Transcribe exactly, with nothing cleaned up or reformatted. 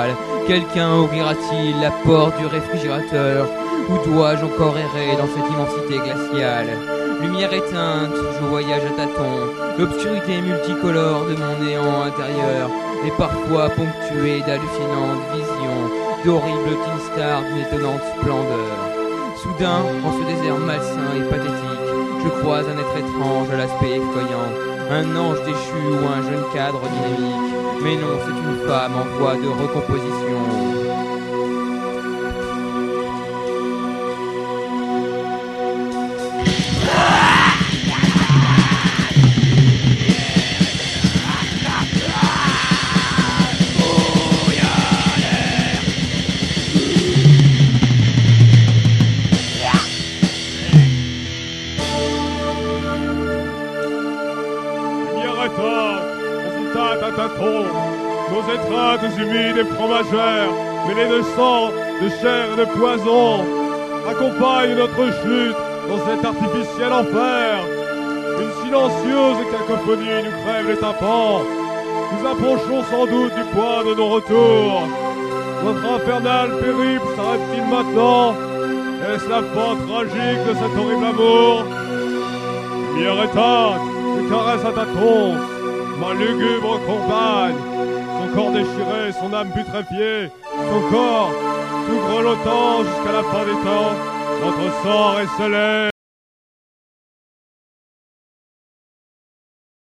glaciale. Quelqu'un ouvrira-t-il la porte du réfrigérateur? Où dois-je encore errer dans cette immensité glaciale? Lumière éteinte, je voyage à tâtons. L'obscurité multicolore de mon néant intérieur est parfois ponctuée d'hallucinantes visions, d'horribles teen stars d'une étonnante splendeur. Soudain, en ce désert malsain et pathétique, je croise un être étrange à l'aspect effrayant, un ange déchu ou un jeune cadre dynamique. Mais non, c'est une femme en voie de recomposition. Nos étreintes humides et fromagères, mêlées de sang, de chair et de poison, accompagnent notre chute dans cet artificiel enfer. Une silencieuse cacophonie nous crève les tympans. Nous approchons sans doute du point de non-retour. Notre infernal périple s'arrête-t-il maintenant? Est-ce la fin tragique de cet horrible amour? Lumière éteinte, je caresse à tâtons ma lugubre compagne. Son corps déchiré, son âme putréfiée, son corps tout grelottant jusqu'à la fin des temps. Notre sort est scellé.